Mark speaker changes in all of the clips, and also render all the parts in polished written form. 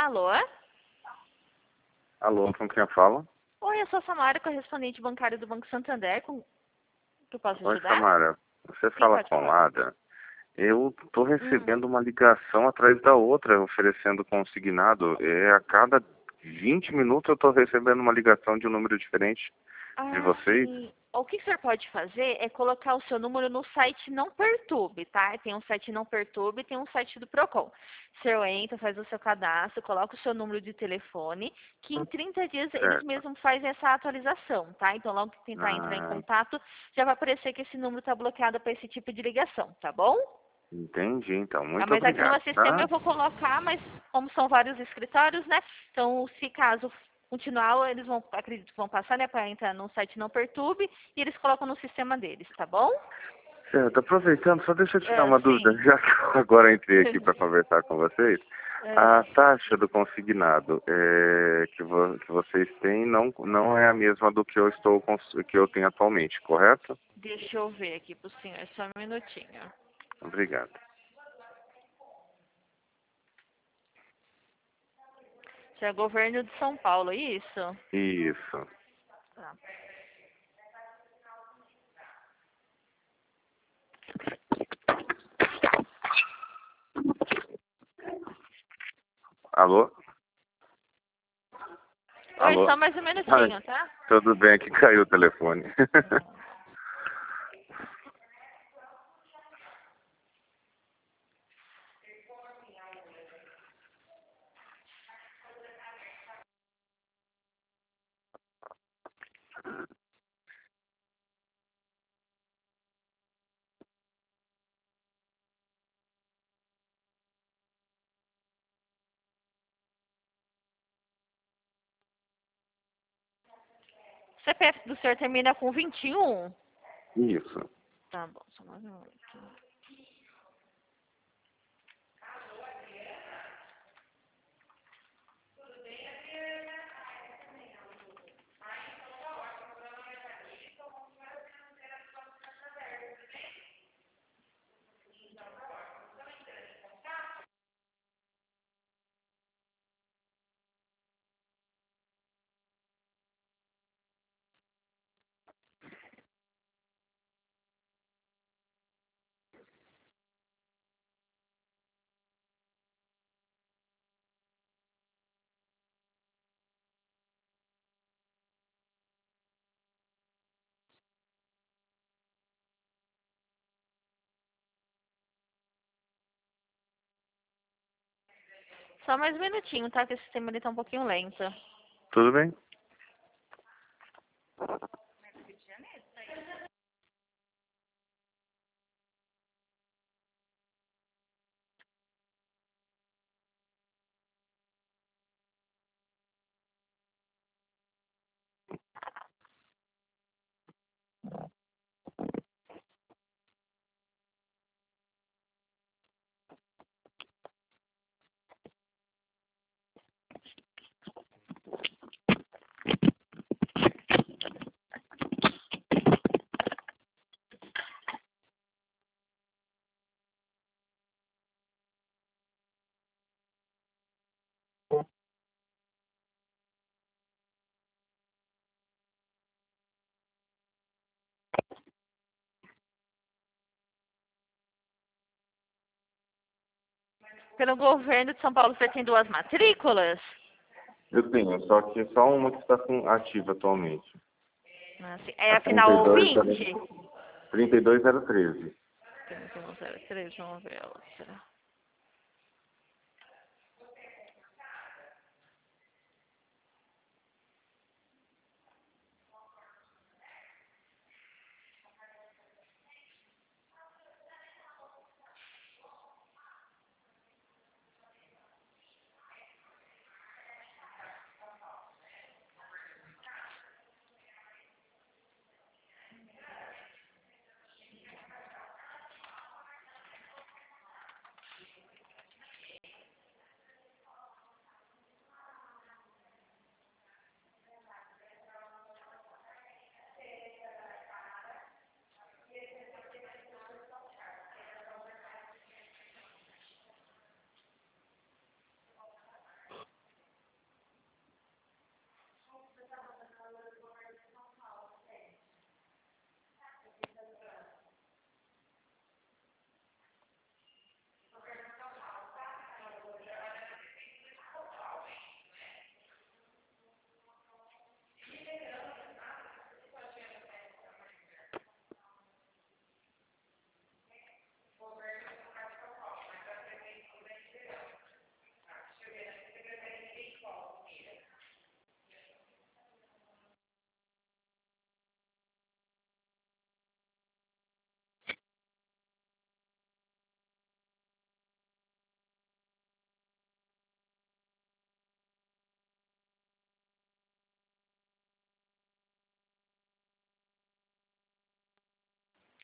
Speaker 1: Alô?
Speaker 2: Alô, com quem eu falo?
Speaker 1: Oi, eu sou a Samara, correspondente bancária do Banco Santander. Com que eu posso
Speaker 2: Oi,
Speaker 1: ajudar?
Speaker 2: Samara. Você
Speaker 1: Sim,
Speaker 2: fala
Speaker 1: pode
Speaker 2: com
Speaker 1: falar.
Speaker 2: Lada. Eu estou recebendo uma ligação atrás da outra, oferecendo consignado. A cada 20 minutos eu estou recebendo uma ligação de um número diferente de
Speaker 1: Ah,
Speaker 2: vocês.
Speaker 1: sim. O que o senhor pode fazer é colocar o seu número no site Não Perturbe, tá? Tem um site Não Perturbe e tem um site do Procon. O senhor entra, faz o seu cadastro, coloca o seu número de telefone, que em 30 dias eles
Speaker 2: Certo.
Speaker 1: mesmos fazem essa atualização, tá? Então, logo que tentar entrar em
Speaker 2: Ah,
Speaker 1: contato, já vai aparecer que esse número está bloqueado para esse tipo de ligação, tá bom?
Speaker 2: entendi, então.
Speaker 1: Ah,
Speaker 2: Muito
Speaker 1: mas aqui no meu
Speaker 2: obrigado,
Speaker 1: sistema
Speaker 2: tá?
Speaker 1: eu vou colocar, mas como são vários escritórios, né? Então, se caso continuar, eles vão, acredito que vão passar, né, para entrar no site Não Perturbe e eles colocam no sistema deles, tá bom?
Speaker 2: Certo. Aproveitando, só deixa eu tirar uma dúvida.
Speaker 1: Sim.
Speaker 2: Já que eu agora entrei aqui para conversar com vocês, a
Speaker 1: É.
Speaker 2: taxa do consignado que vocês têm não é a mesma do que que eu tenho atualmente, correto?
Speaker 1: Deixa eu ver aqui pro senhor, só um minutinho.
Speaker 2: Obrigado.
Speaker 1: Isso é governo de São Paulo, é isso?
Speaker 2: Isso.
Speaker 1: Tá.
Speaker 2: Alô?
Speaker 1: Oi,
Speaker 2: Alô?
Speaker 1: só mais um
Speaker 2: Ai,
Speaker 1: minutinho, tá?
Speaker 2: tudo bem, que caiu o telefone.
Speaker 1: O CPF do senhor termina com 21?
Speaker 2: Isso.
Speaker 1: Tá bom, só mais um minutinho. Só mais um minutinho, tá? Que esse sistema ele tá um pouquinho lento.
Speaker 2: Tudo bem?
Speaker 1: Pelo governo de São Paulo, você tem duas matrículas?
Speaker 2: Eu tenho, só que só uma que está ativa atualmente.
Speaker 1: Assim, é
Speaker 2: A
Speaker 1: a final
Speaker 2: 32,
Speaker 1: 20?
Speaker 2: 32013.
Speaker 1: 3103, vamos ver a outra.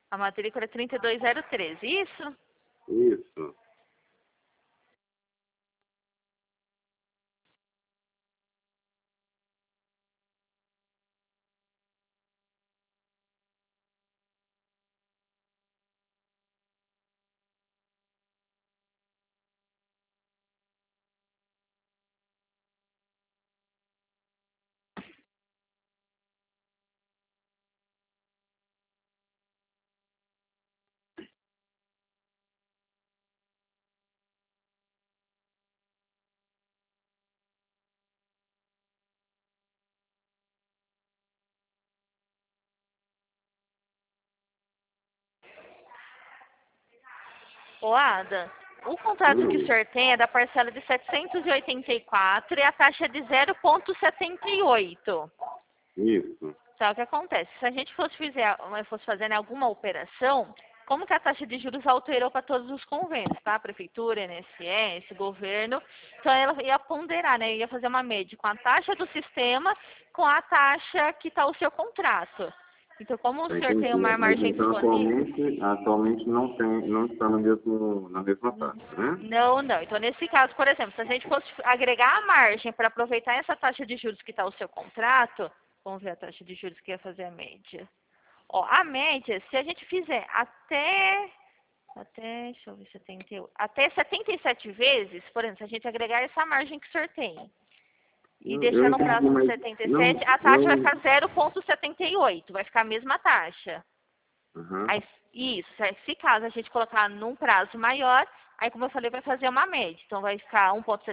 Speaker 1: A matrícula é 32013, isso?
Speaker 2: Isso.
Speaker 1: Ô, Ada, o contrato que o senhor tem é da parcela de 784 e a taxa é de 0,78.
Speaker 2: Isso.
Speaker 1: Então, o que acontece? Se a gente fosse fazer alguma operação, como que a taxa de juros alterou para todos os convênios, tá? Prefeitura, INSS, governo. Então, ela ia ponderar, né? Ia fazer uma média com a taxa do sistema com a taxa que está o seu contrato. Então, como o senhor tem uma margem
Speaker 2: Então,
Speaker 1: disponível...
Speaker 2: atualmente não está na mesma taxa, né?
Speaker 1: Não, não. Então, nesse caso, por exemplo, se a gente fosse agregar a margem para aproveitar essa taxa de juros que está o seu contrato, vamos ver a taxa de juros que ia fazer a média. Ó, a média, se a gente fizer deixa eu ver, 78, até 77 vezes, por exemplo, se a gente agregar essa margem que o senhor tem e deixar no prazo de 77, a taxa vai ficar 0,78, vai ficar a mesma taxa. Aí, isso, se caso a gente colocar num prazo maior, aí como eu falei, vai fazer uma média. Então vai ficar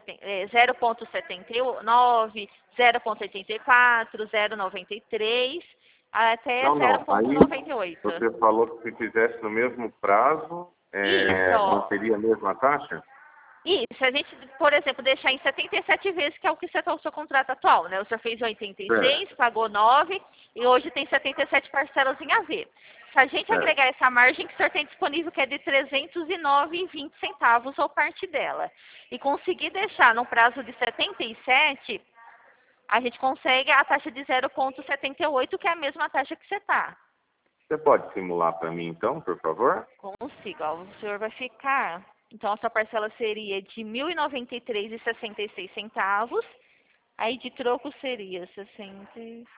Speaker 1: 0,79, 0,84, 0,93, até 0,98.
Speaker 2: Você falou que se fizesse no mesmo prazo, não seria a mesma taxa?
Speaker 1: Isso, a gente, por exemplo, deixar em 77 vezes, que é o que está o seu contrato atual, né? O senhor fez 86, pagou 9 e hoje tem 77 parcelas em AV. Se a gente agregar essa margem que o senhor tem disponível, que é de 309,20 centavos ou parte dela, e conseguir deixar no prazo de 77, a gente consegue a taxa de 0,78, que é a mesma taxa que você está.
Speaker 2: Você pode simular para mim, então, por favor?
Speaker 1: Consigo. Ó, o senhor vai ficar... Então, a sua parcela seria de R$ 1.093,66. Aí, de troco, seria 60,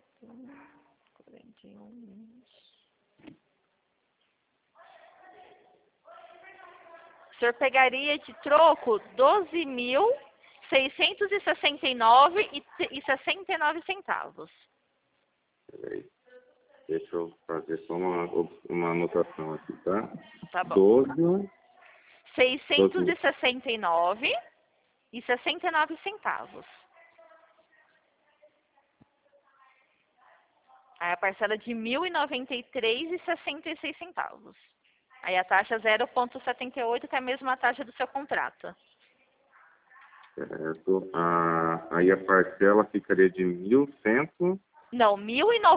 Speaker 1: 41... O senhor pegaria de troco R$ 12.669,69
Speaker 2: Peraí. Deixa eu fazer só uma anotação aqui, tá?
Speaker 1: Tá bom. 669,69 centavos. Aí a parcela de R$ 1.093,66. Aí a taxa 0,78, que é a mesma taxa do seu contrato.
Speaker 2: Certo. Aí a parcela ficaria de 1.100...
Speaker 1: Não, R$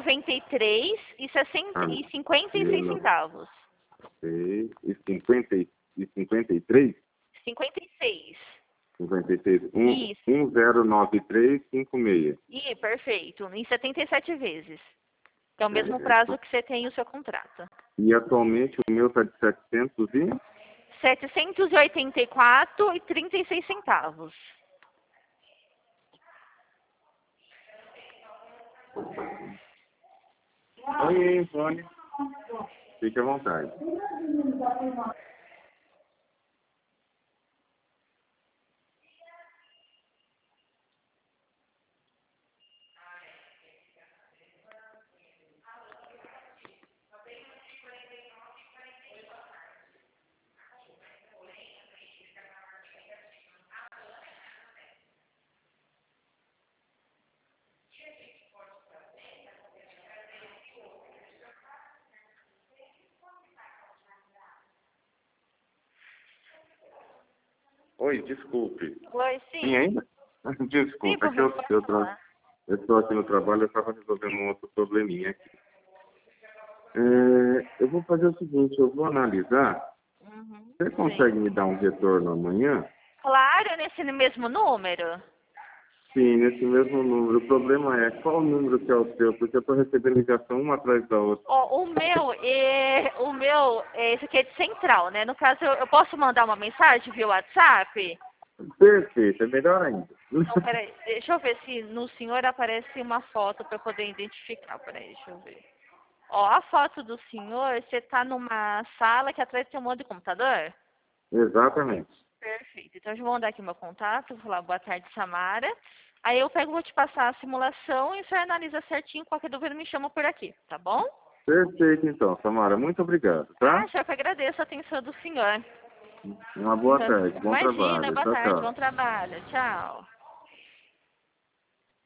Speaker 1: 1.093,56 centavos.
Speaker 2: E 53?
Speaker 1: 56.
Speaker 2: 56.
Speaker 1: Isso.
Speaker 2: 109356.
Speaker 1: Ih, perfeito. Em 77 vezes. Que é o mesmo prazo que você tem o seu contrato.
Speaker 2: E atualmente o meu está de
Speaker 1: 784,36 centavos.
Speaker 2: Oi, Antônio. Fique à vontade. Oi, desculpe.
Speaker 1: Oi, sim.
Speaker 2: Sim, ainda? Desculpe,
Speaker 1: Sim,
Speaker 2: eu estou aqui no trabalho, eu estava resolvendo um outro probleminha aqui. Eu vou fazer o seguinte, eu vou analisar. Você consegue me dar um retorno amanhã?
Speaker 1: Claro, nesse mesmo número.
Speaker 2: Sim, nesse mesmo número. O problema é qual número que é o seu, porque eu estou recebendo ligação uma atrás da outra.
Speaker 1: Ó, esse aqui é de central, né? No caso, eu posso mandar uma mensagem via WhatsApp?
Speaker 2: Perfeito, é melhor ainda.
Speaker 1: Não, peraí, deixa eu ver se no senhor aparece uma foto para eu poder identificar. Peraí, deixa eu ver. Ó, a foto do senhor, você tá numa sala que atrás tem um monte de computador?
Speaker 2: Exatamente.
Speaker 1: Perfeito. Então, eu vou mandar aqui meu contato, vou falar boa tarde, Samara. Aí eu pego, vou te passar a simulação e o senhor analisa certinho, qualquer dúvida me chama por aqui, tá bom?
Speaker 2: Perfeito, então, Samara. Muito obrigado,
Speaker 1: Ah,
Speaker 2: tá?
Speaker 1: senhor, que agradeço a atenção do senhor.
Speaker 2: Uma boa tarde, bom
Speaker 1: Imagina,
Speaker 2: trabalho.
Speaker 1: boa
Speaker 2: Tchau,
Speaker 1: tarde, bom
Speaker 2: tchau.
Speaker 1: trabalho. Tchau.